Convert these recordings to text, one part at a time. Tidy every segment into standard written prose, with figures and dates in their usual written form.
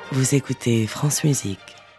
Vous écoutez France Musique.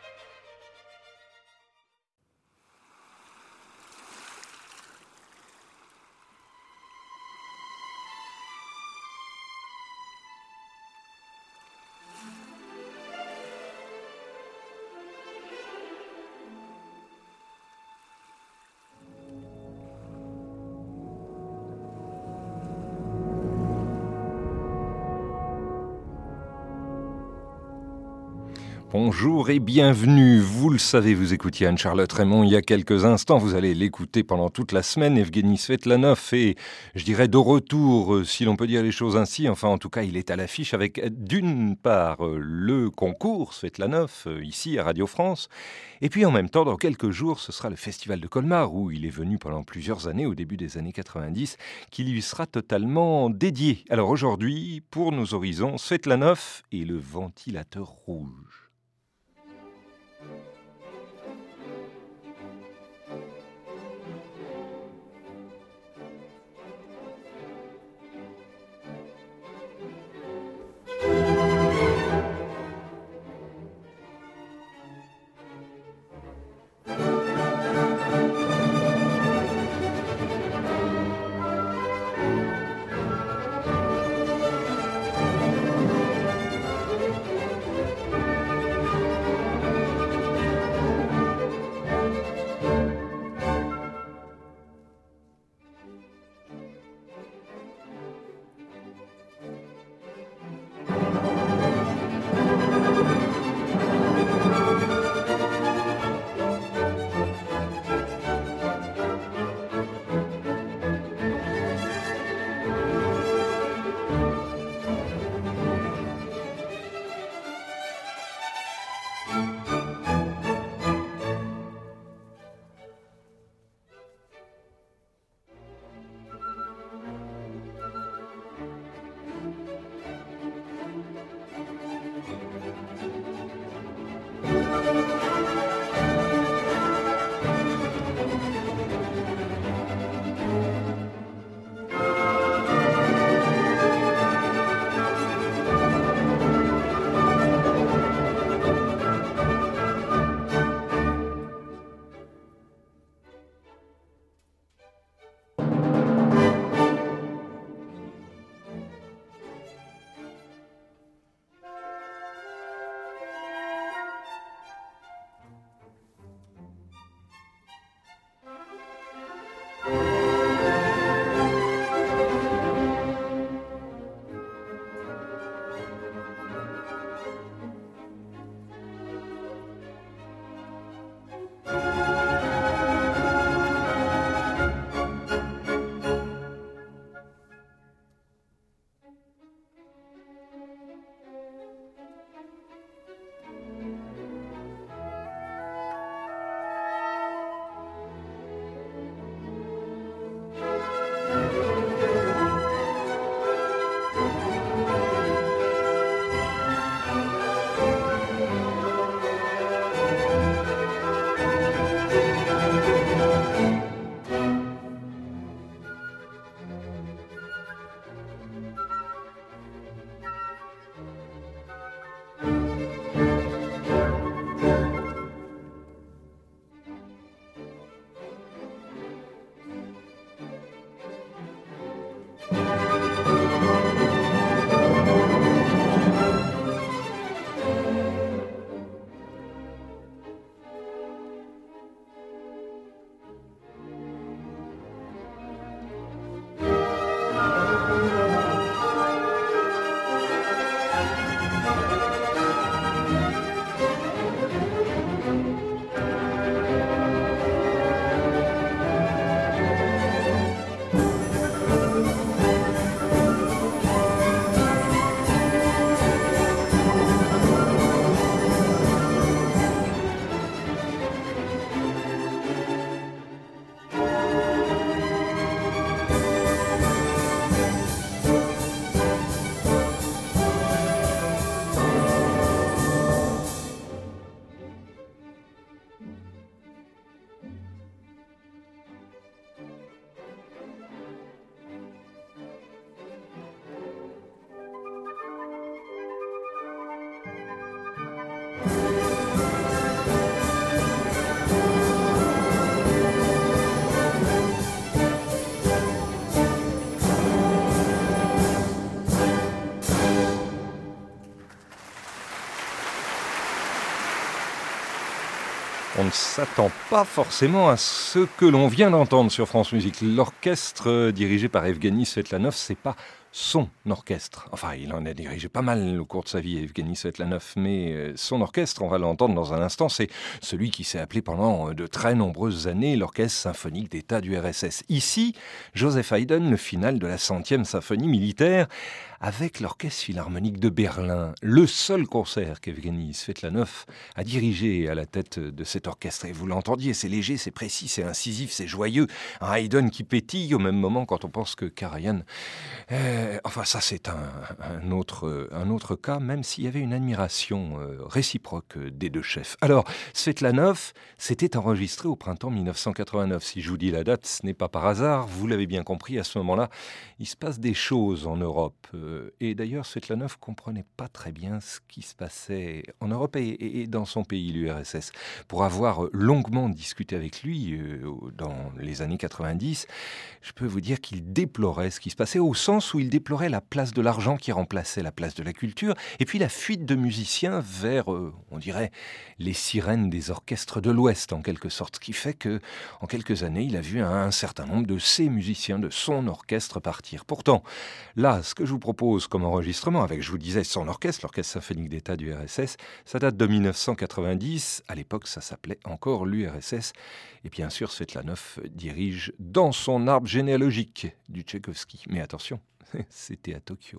Bonjour et bienvenue. Vous le savez, vous écoutiez Anne-Charlotte Raymond il y a quelques instants. Vous allez l'écouter pendant toute la semaine. Evgueni Svetlanov est, je dirais, de retour, si l'on peut dire les choses ainsi. Enfin, en tout cas, il est à l'affiche avec, d'une part, le concours Svetlanov, ici à Radio France. Et puis, en même temps, dans quelques jours, ce sera le Festival de Colmar, où il est venu pendant plusieurs années, au début des années 90, qui lui sera totalement dédié. Alors aujourd'hui, pour nos horizons, Svetlanov et le ventilateur rouge. on ne s'attend pas forcément à ce que l'on vient d'entendre sur France Musique. L'orchestre dirigé par Evgueni Svetlanov, c'est pas son orchestre. Enfin, il en a dirigé pas mal au cours de sa vie, Evgueni Svetlanov, mais son orchestre, on va l'entendre dans un instant, c'est celui qui s'est appelé pendant de très nombreuses années l'Orchestre symphonique d'État du RSS. Ici, Joseph Haydn, le final de la 100e symphonie militaire, avec l'Orchestre philharmonique de Berlin. Le seul concert qu'Evgueni Svetlanov a dirigé à la tête de cet orchestre. Et vous l'entendiez, c'est léger, c'est précis, c'est incisif, c'est joyeux. Un Haydn qui pétille au même moment quand on pense que Karajan... enfin, ça, c'est un autre cas, même s'il y avait une admiration réciproque des deux chefs. Alors, Svetlanov s'était enregistré au printemps 1989. Si je vous dis la date, ce n'est pas par hasard. Vous l'avez bien compris, à ce moment-là, il se passe des choses en Europe. Et d'ailleurs, Svetlanov comprenait pas très bien ce qui se passait en Europe et dans son pays, l'URSS. Pour avoir longuement discuté avec lui dans les années 90, je peux vous dire qu'il déplorait ce qui se passait au sens où il déplorait la place de l'argent qui remplaçait la place de la culture et puis la fuite de musiciens vers, on dirait, les sirènes des orchestres de l'Ouest en quelque sorte. Ce qui fait que, en quelques années, il a vu un certain nombre de ses musiciens, de son orchestre partir. Pourtant, là, ce que je vous propose comme enregistrement, avec, je vous disais, son orchestre, l'Orchestre symphonique d'État du RSS, ça date de 1990. À l'époque, ça s'appelait encore l'URSS. Et bien sûr, Svetlanov dirige dans son arbre généalogique du Tchaïkovski. Mais attention, c'était à Tokyo.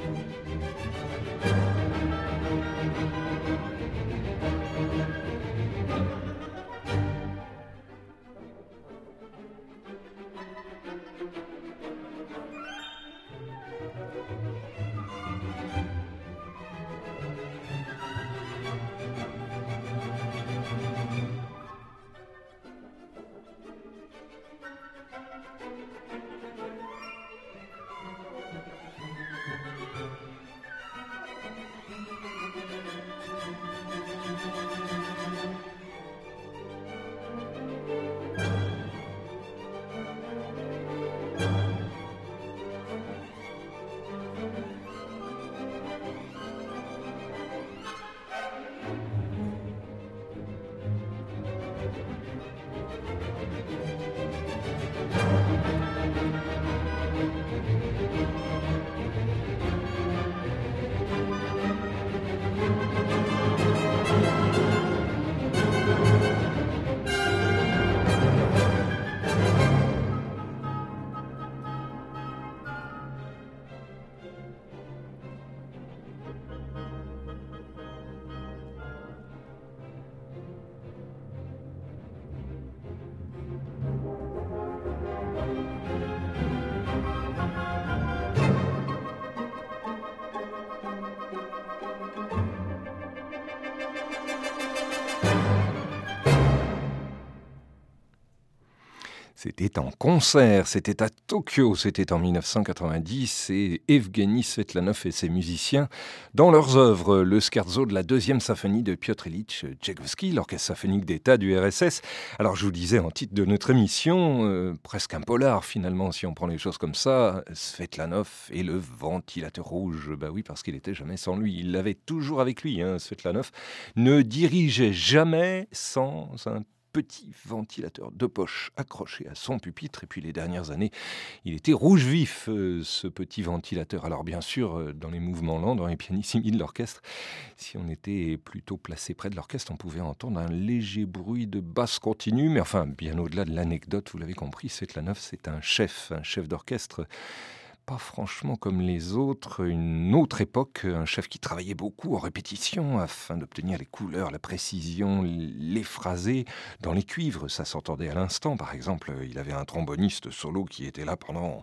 C'était en concert, c'était à Tokyo, c'était en 1990 et Evgueni Svetlanov et ses musiciens, dans leurs œuvres, le scherzo de la deuxième symphonie de Piotr Ilyich Tchaïkovski, l'orchestre symphonique d'État du RSS. Alors je vous disais en titre de notre émission, presque un polar finalement si on prend les choses comme ça, Svetlanov et le ventilateur rouge, bah oui parce qu'il n'était jamais sans lui, il l'avait toujours avec lui, Svetlanov ne dirigeait jamais sans un petit ventilateur de poche accroché à son pupitre. Et puis les dernières années, il était rouge vif, ce petit ventilateur. Alors bien sûr, dans les mouvements lents, dans les pianissimi de l'orchestre, si on était plutôt placé près de l'orchestre, on pouvait entendre un léger bruit de basse continue. Mais enfin, bien au-delà de l'anecdote, vous l'avez compris, Svetlanov, c'est un chef d'orchestre pas franchement comme les autres, une autre époque, un chef qui travaillait beaucoup en répétition afin d'obtenir les couleurs, la précision, les phrasés. Dans les cuivres, ça s'entendait à l'instant. Par exemple, il avait un tromboniste solo qui était là pendant,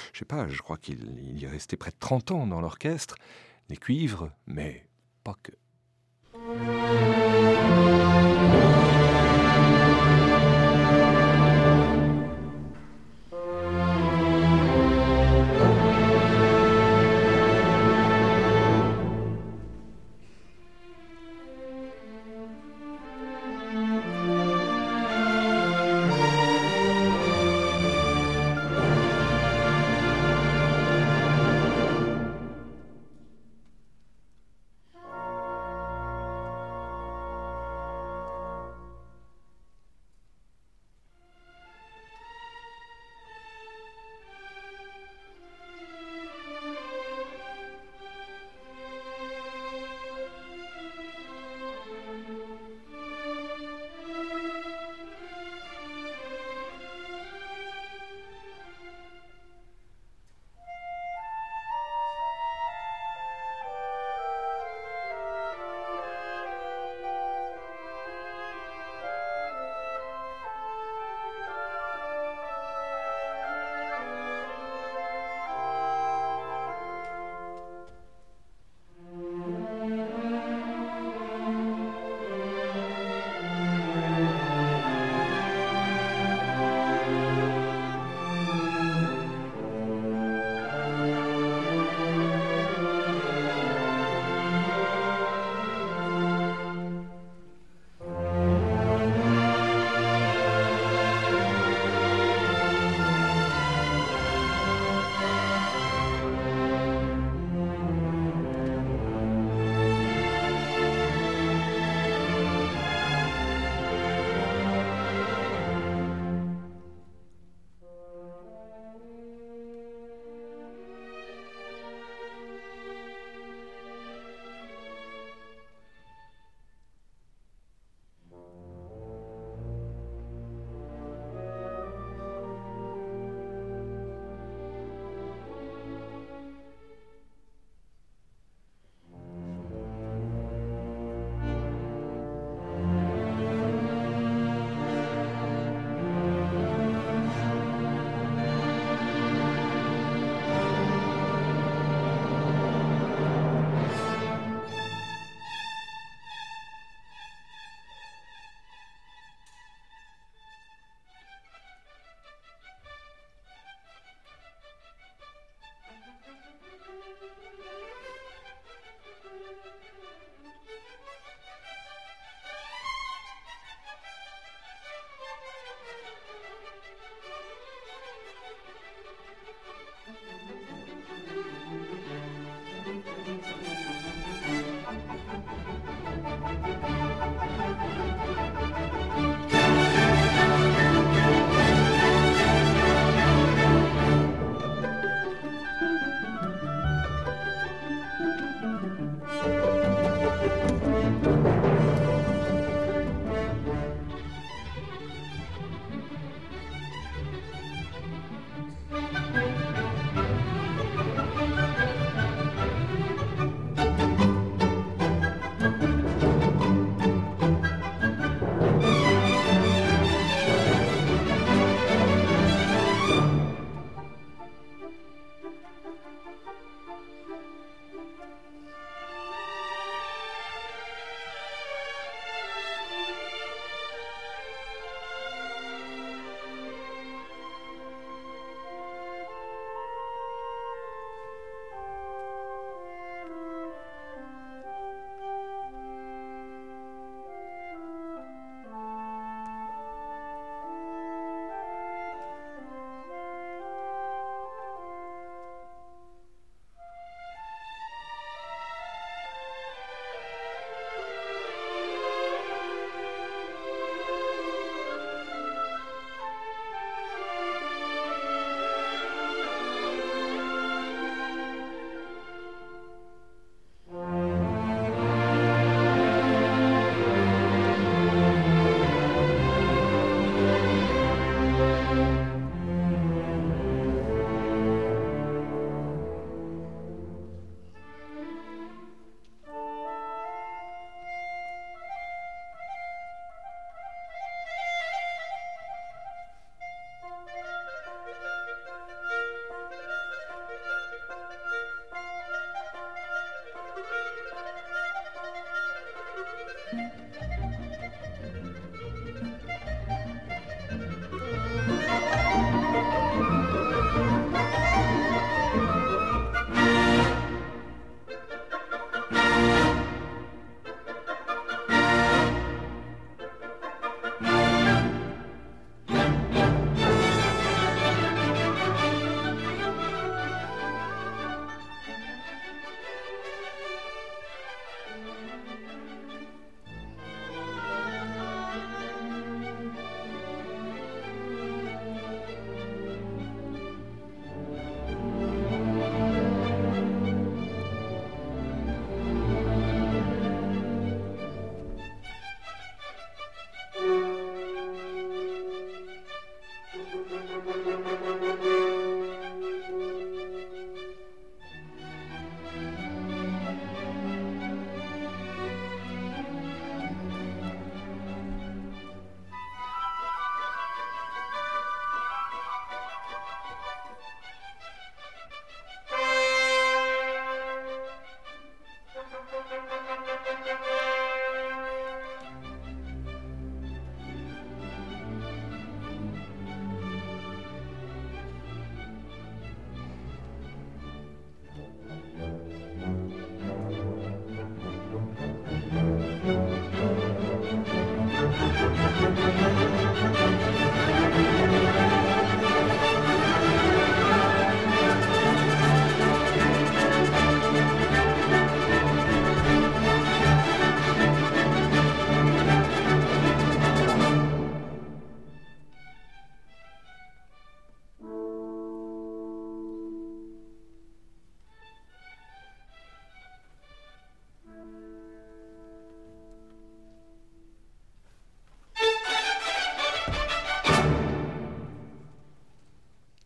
je crois qu'il y est resté près de 30 ans dans l'orchestre. Les cuivres, mais pas que.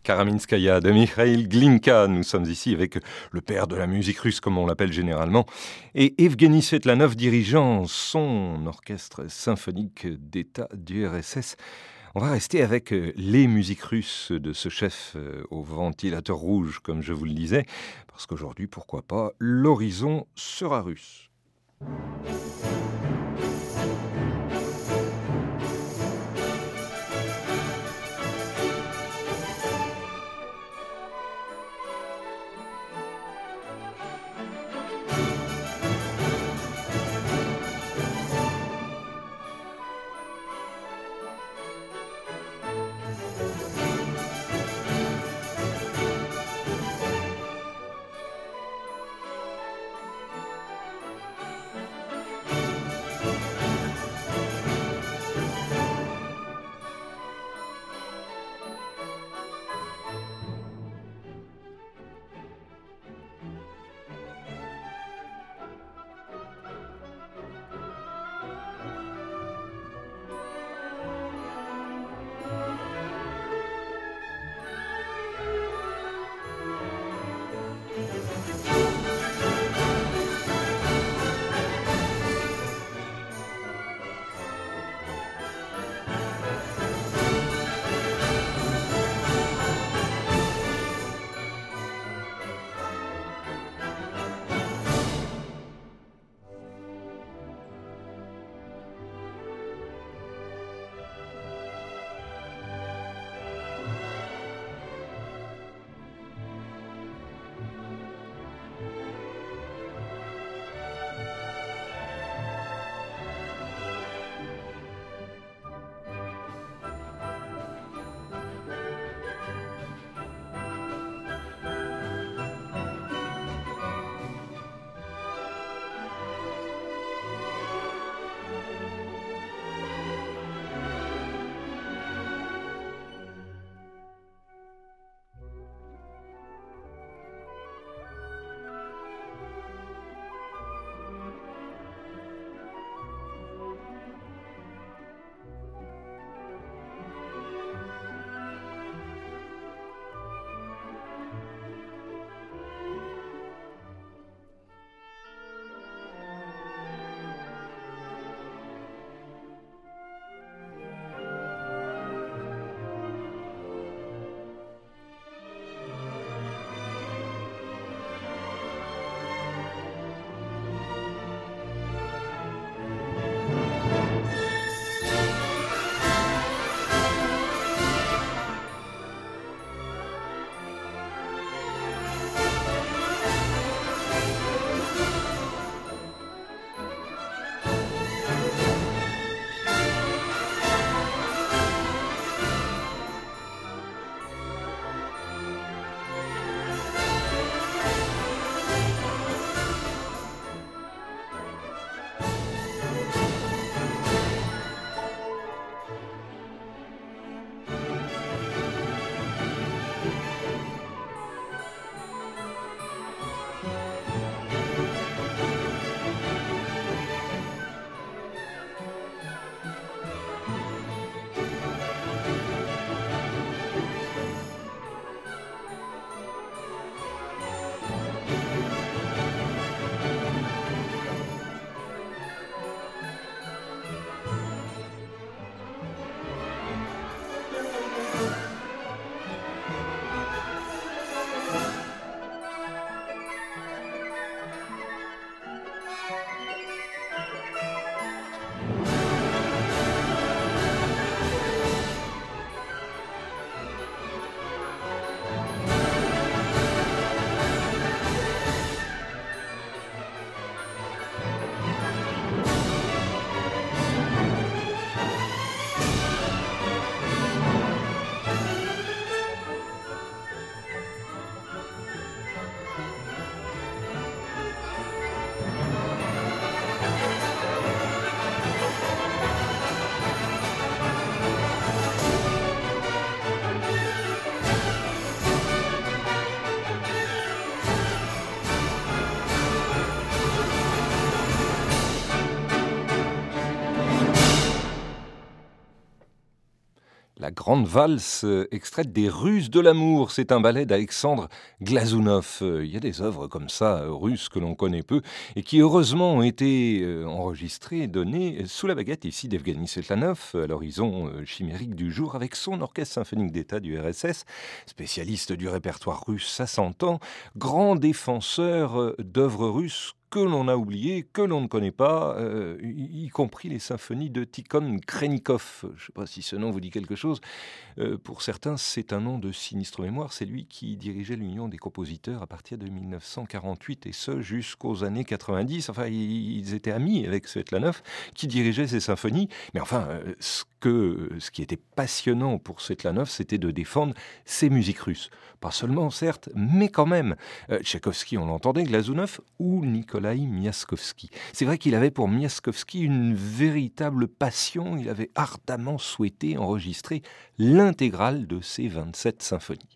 Karaminskaya de Mikhail Glinka. Nous sommes ici avec le père de la musique russe, comme on l'appelle généralement, et Evgeny Svetlanov dirigeant son orchestre symphonique d'État du RSS. On va rester avec les musiques russes de ce chef au ventilateur rouge, comme je vous le disais, parce qu'aujourd'hui, pourquoi pas, l'horizon sera russe. La grande valse, extraite des Ruses de l'amour, c'est un ballet d'Alexandre Glazounov. Il y a des œuvres comme ça, russes, que l'on connaît peu, et qui heureusement ont été enregistrées et données sous la baguette ici d'Evgeny Svetlanov, à l'horizon chimérique du jour, avec son orchestre symphonique d'État du RSS, spécialiste du répertoire russe à 100 ans, grand défenseur d'œuvres russes que l'on a oublié, que l'on ne connaît pas, y compris les symphonies de Tikhon Khrennikov. Je ne sais pas si ce nom vous dit quelque chose. Pour certains, c'est un nom de sinistre mémoire. C'est lui qui dirigeait l'Union des compositeurs à partir de 1948, et ce jusqu'aux années 90. Enfin, ils étaient amis avec Svetlanov, qui dirigeait ces symphonies. Mais enfin, ce qui était passionnant pour Svetlanov, c'était de défendre ces musiques russes. Pas seulement, certes, mais quand même. Tchaïkovski, on l'entendait, Glazounov ou Nikolai Miaskovski. C'est vrai qu'il avait pour Miaskovski une véritable passion. Il avait ardemment souhaité enregistrer l'intégrale de ces 27 symphonies.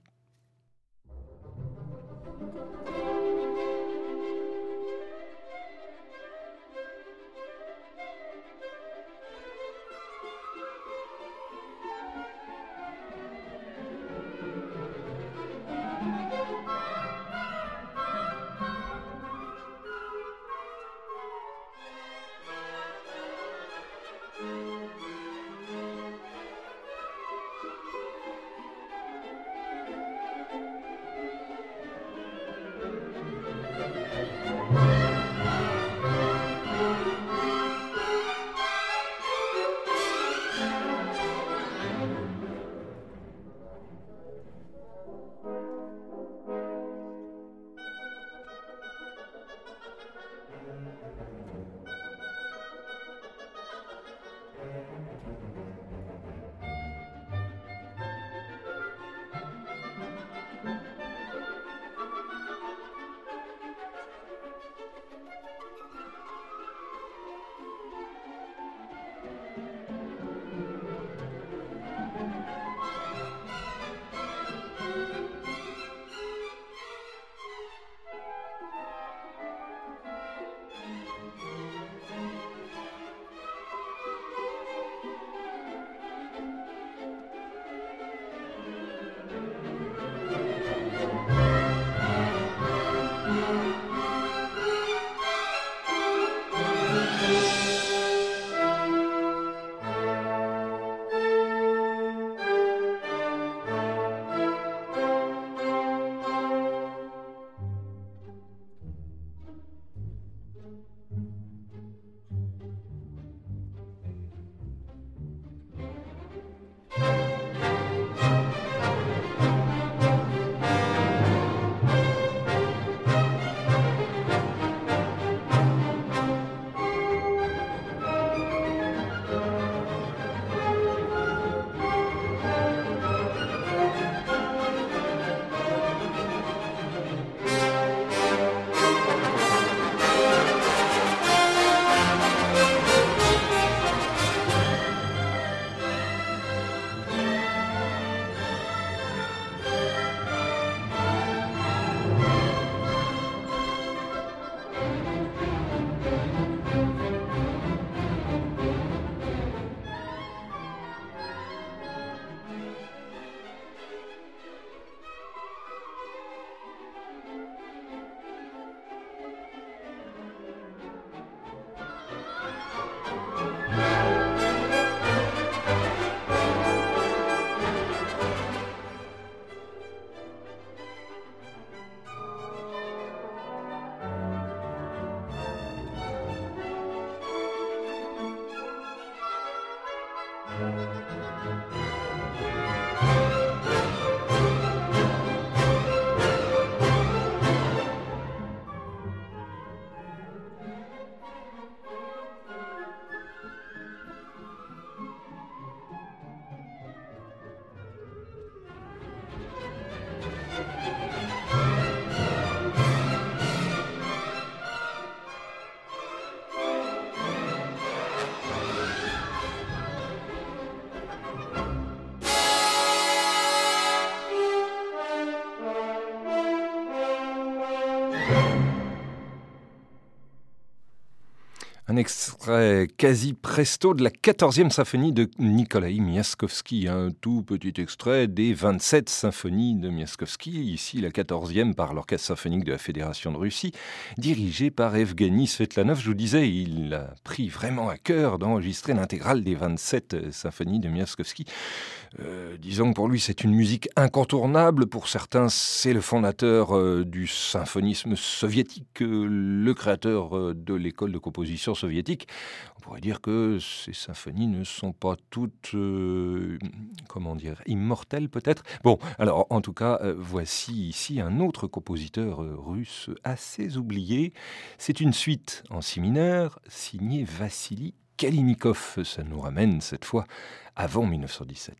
Un extrait quasi presto de la 14e symphonie de Nikolai Miaskovski, un tout petit extrait des 27 symphonies de Miaskovski, ici la 14e par l'Orchestre symphonique de la Fédération de Russie, dirigé par Evgueni Svetlanov. Je vous disais, il a pris vraiment à cœur d'enregistrer l'intégrale des 27 symphonies de Miaskovski. Disons que pour lui c'est une musique incontournable, pour certains c'est le fondateur du symphonisme soviétique, le créateur de l'école de composition soviétique. On pourrait dire que ces symphonies ne sont pas toutes, immortelles peut-être. Bon, alors en tout cas, voici ici un autre compositeur russe assez oublié. C'est une suite en si mineur signée Vassili Kalinikov. Ça nous ramène cette fois avant 1917.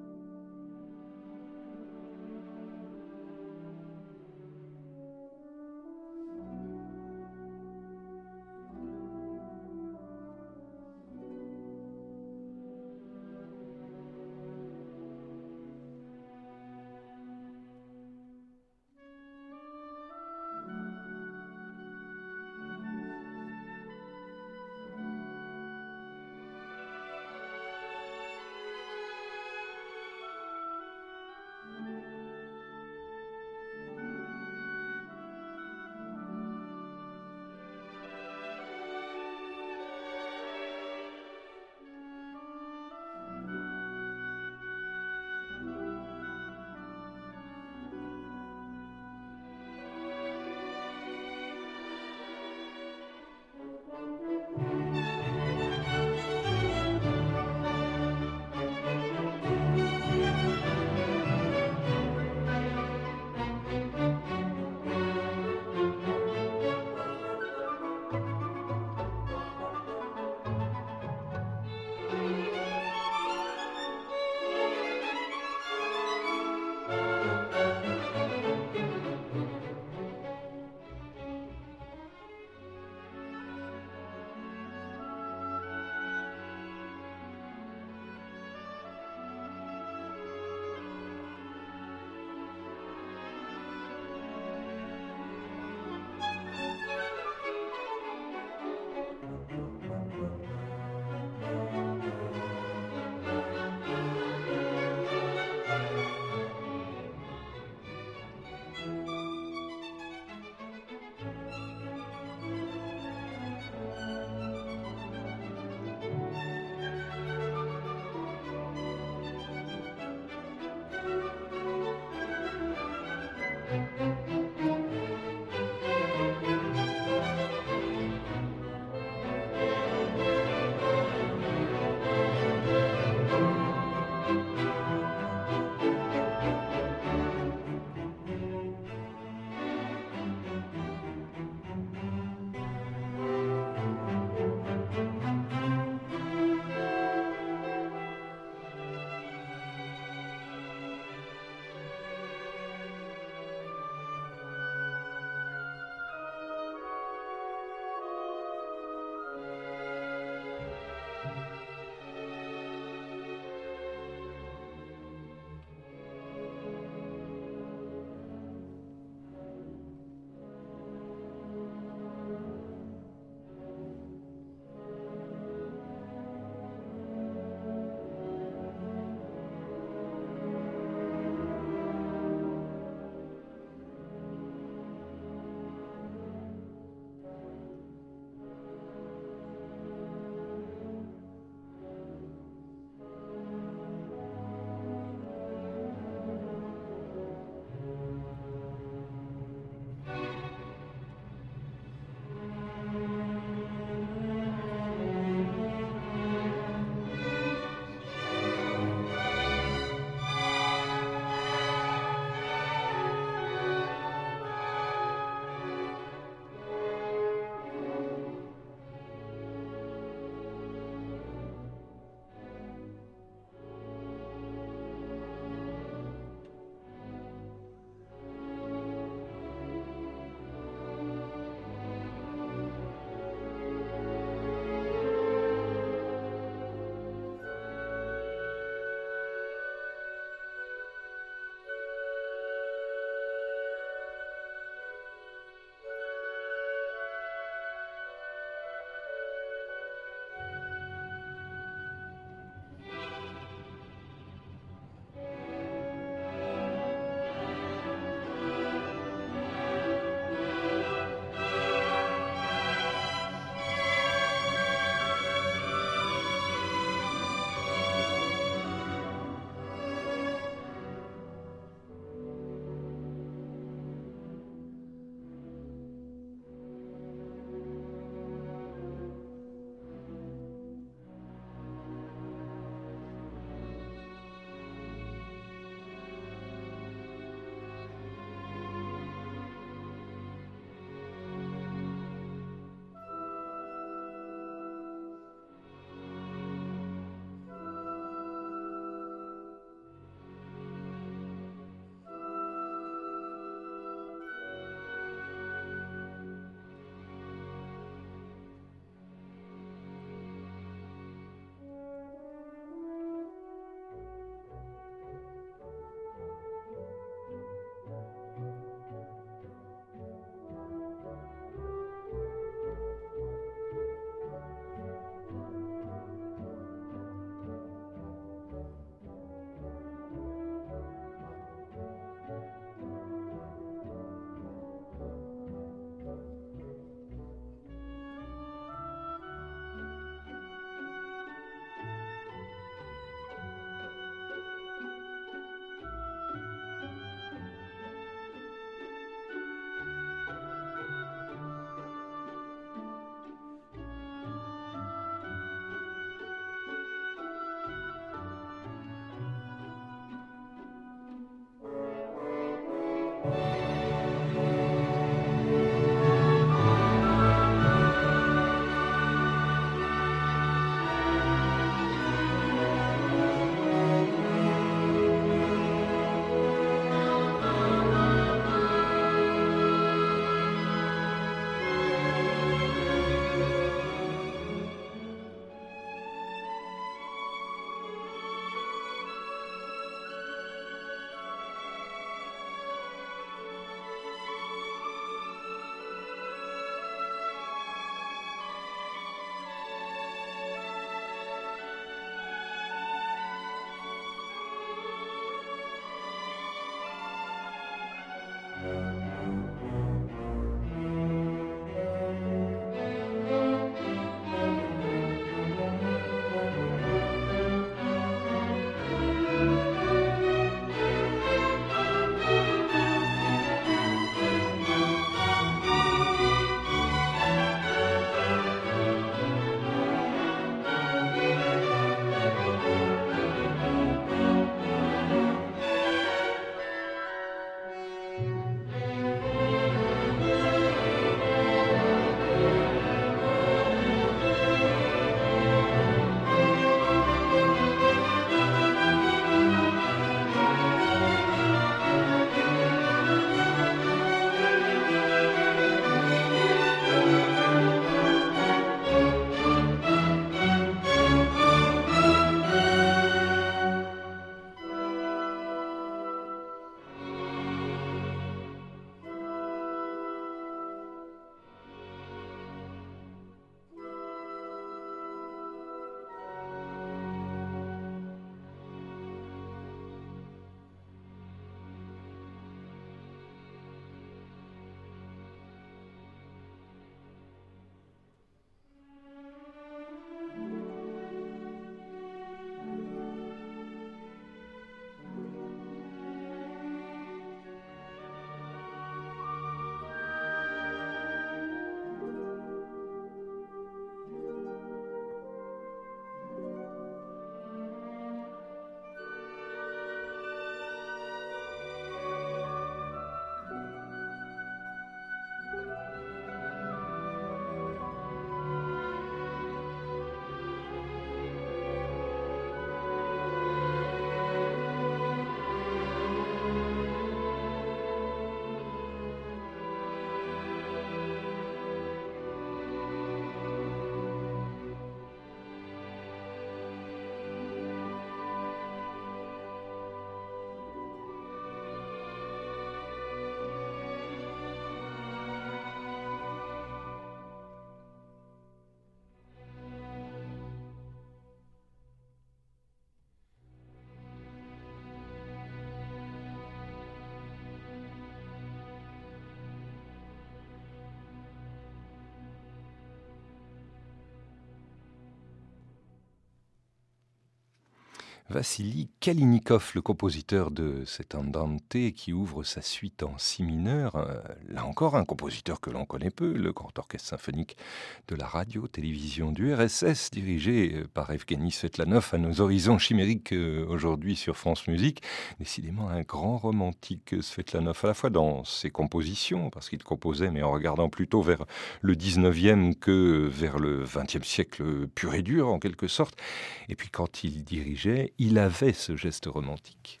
Vassili Kalinikov, le compositeur de cet Andante qui ouvre sa suite en si mineur. Là encore, un compositeur que l'on connaît peu, le Grand Orchestre Symphonique de la radio-télévision du RSS, dirigé par Evgueni Svetlanov à nos horizons chimériques aujourd'hui sur France Musique. Décidément un grand romantique, Svetlanov, à la fois dans ses compositions, parce qu'il composait, mais en regardant plutôt vers le 19e que vers le 20e siècle pur et dur, en quelque sorte. Et puis quand il dirigeait, il avait ce geste romantique.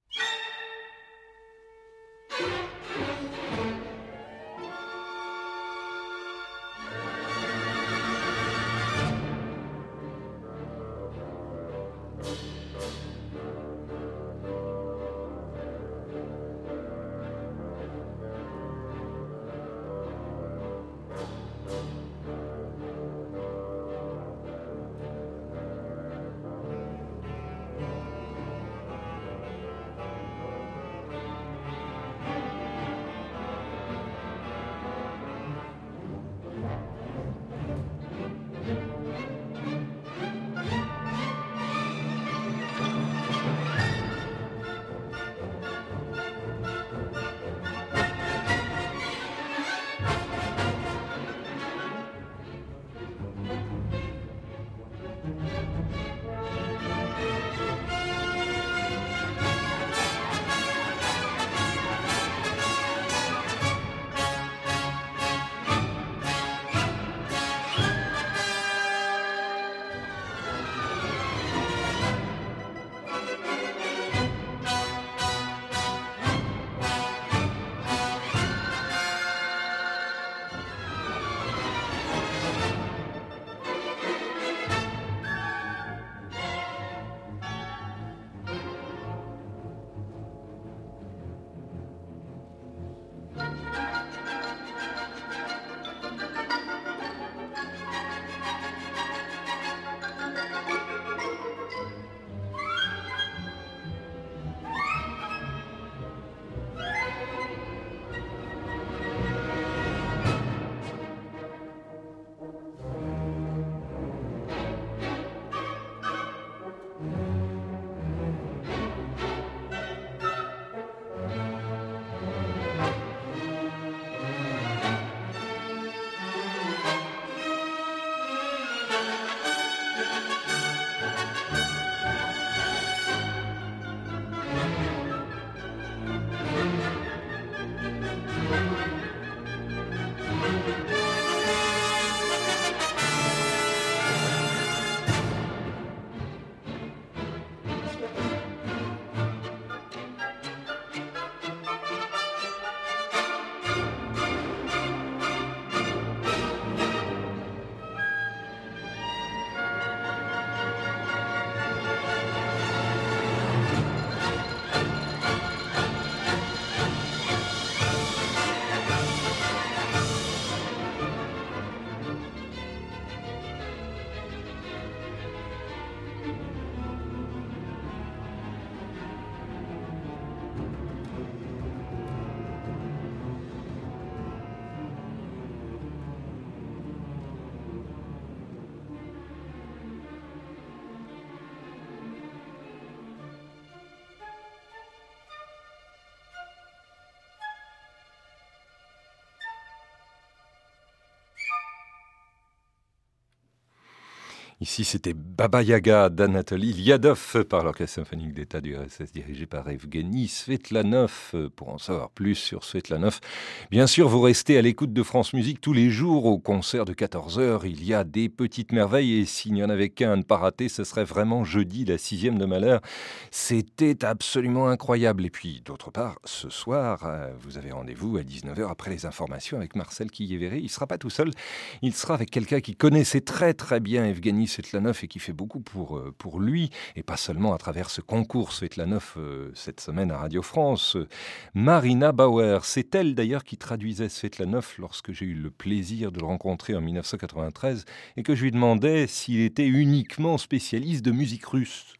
Ici, c'était Baba Yaga d'Anatoly Lyadov par l'Orchestre Symphonique d'État du RSS dirigé par Evgueni Svetlanov. Pour en savoir plus sur Svetlanov, bien sûr, vous restez à l'écoute de France Musique tous les jours au concert de 14h. Il y a des petites merveilles et s'il n'y en avait qu'un à ne pas rater, ce serait vraiment jeudi, la 6e de Mahler. C'était absolument incroyable. Et puis, d'autre part, ce soir, vous avez rendez-vous à 19h après les informations avec Marcel Quillévéré. Il ne sera pas tout seul, il sera avec quelqu'un qui connaissait très très bien Evgueni Svetlanov et qui fait beaucoup pour lui, et pas seulement à travers ce concours Svetlanov cette semaine à Radio France. Marina Bauer, c'est elle d'ailleurs qui traduisait Svetlanov lorsque j'ai eu le plaisir de le rencontrer en 1993 et que je lui demandais s'il était uniquement spécialiste de musique russe.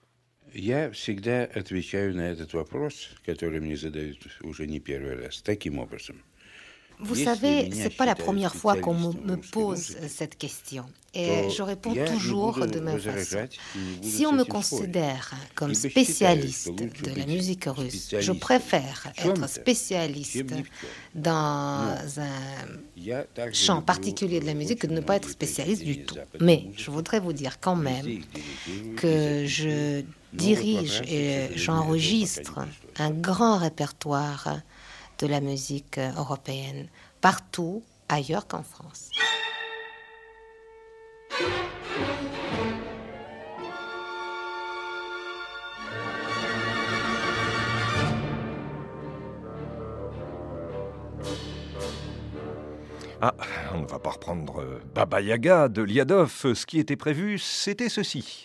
Я всегда отвечаю на этот вопрос, который мне задают уже не первый раз, таким образом. Vous savez, c'est pas la première fois qu'on me pose cette question. Et je réponds toujours de même façon. Si on me considère comme spécialiste de la musique russe, je préfère être spécialiste dans un champ particulier de la musique que de ne pas être spécialiste du tout. Mais je voudrais vous dire quand même que je dirige et j'enregistre un grand répertoire de la musique européenne, partout ailleurs qu'en France. Ah, on ne va pas reprendre Baba Yaga de Liadov. Ce qui était prévu, c'était ceci.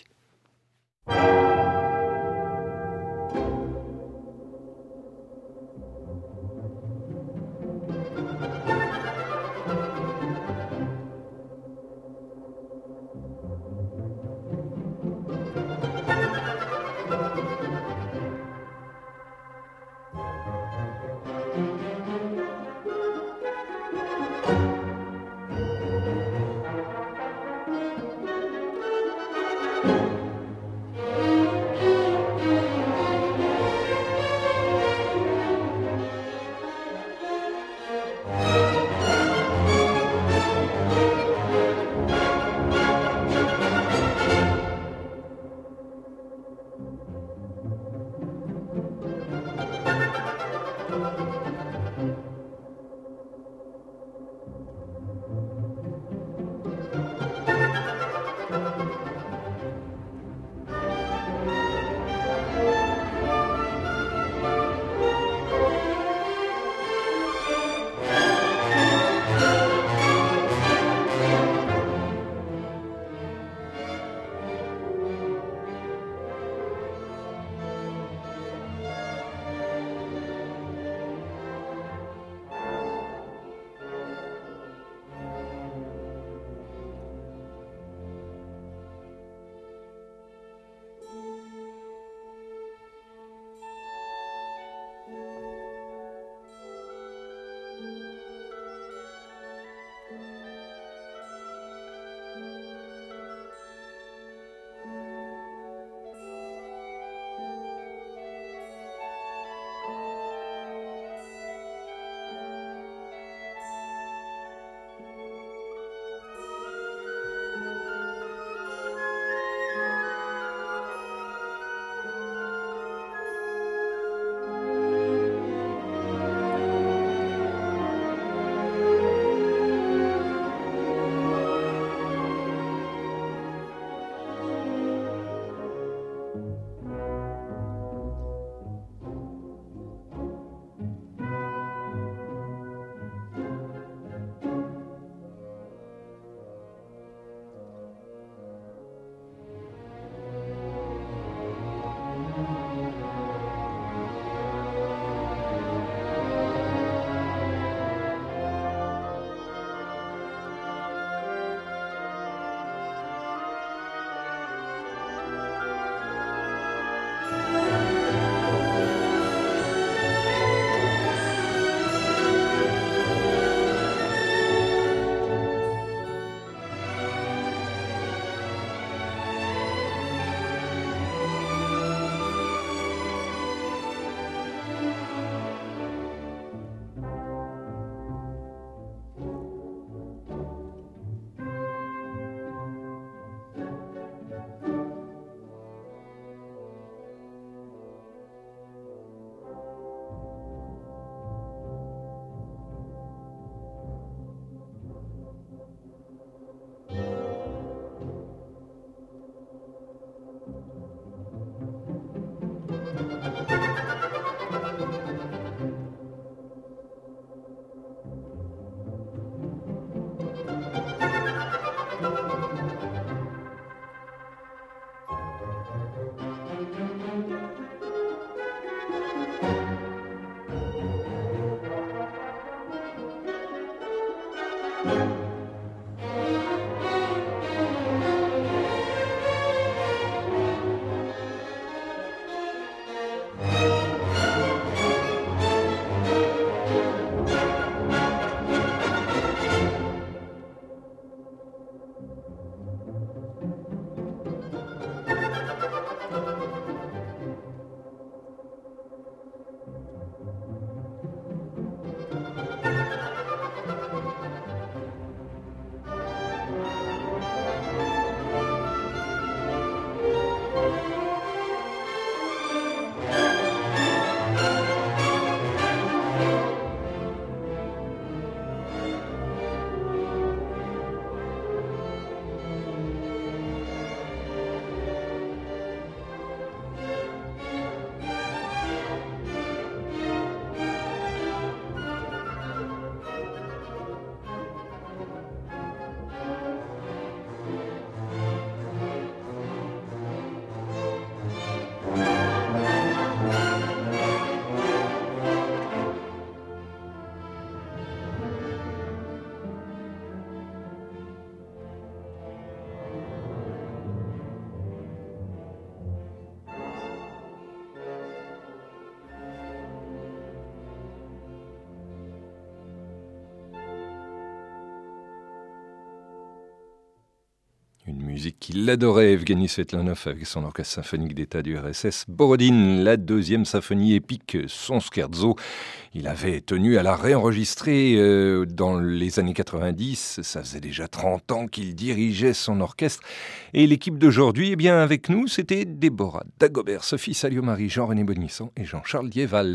musique qu'il adorait, Evgeny Svetlanov, avec son orchestre symphonique d'État du RSS. Borodine, la deuxième symphonie épique, son scherzo. Il avait tenu à la réenregistrer dans les années 90. Ça faisait déjà 30 ans qu'il dirigeait son orchestre. Et l'équipe d'aujourd'hui, eh bien, avec nous, c'était Déborah Dagobert, Sophie Salio-Marie, Jean-René Bonisson et Jean-Charles Dieval.